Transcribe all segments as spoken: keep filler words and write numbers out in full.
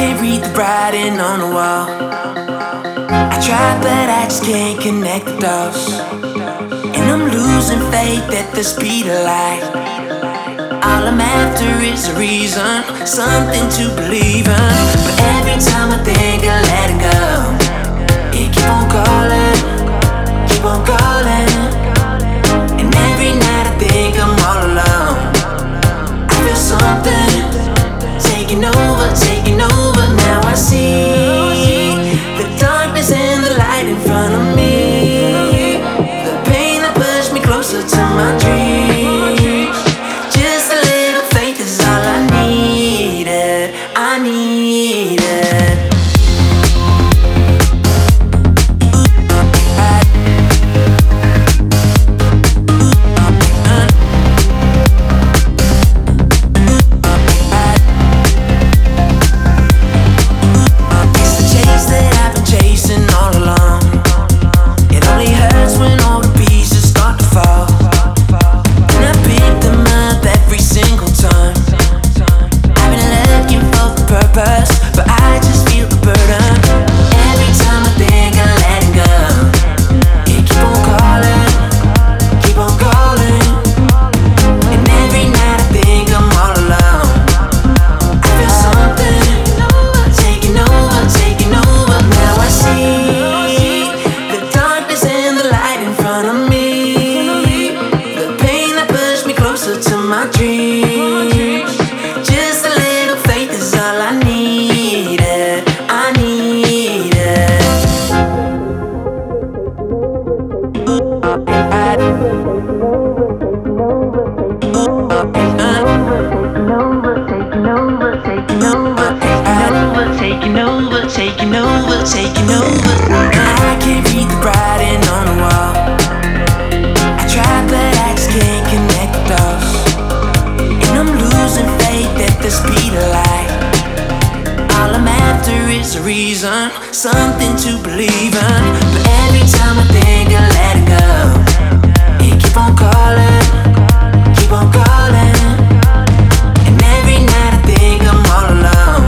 can't read the writing on the wall. I try, but I just can't connect the dots. And I'm losing faith at the speed of light. All I'm after is a reason, something to believe in. But every time I think of letting go, it keep on calling, keep on calling. And every night I think I'm all alone. I feel something taking over, taking over. Now I see the darkness and the light in front of me. The pain that pushed me closer to my dreams. Just a little faith is all I needed. I needed. Something to believe in. But every time I think of letting go, it keep on calling, keep on calling. And every night I think I'm all alone.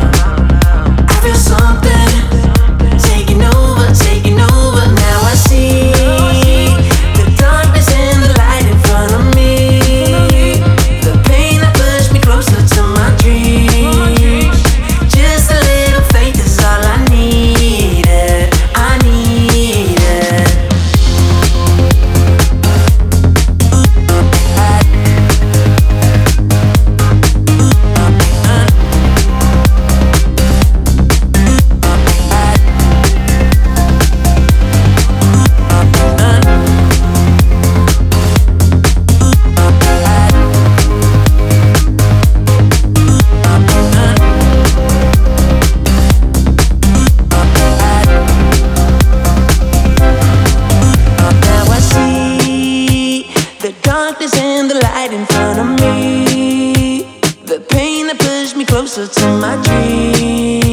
I feel something taking over, taking over. Now I see the darkness and the light in front of me. The pain that pushed me closer to my dreams. Just a little faith is all I need. Closer to my dreams.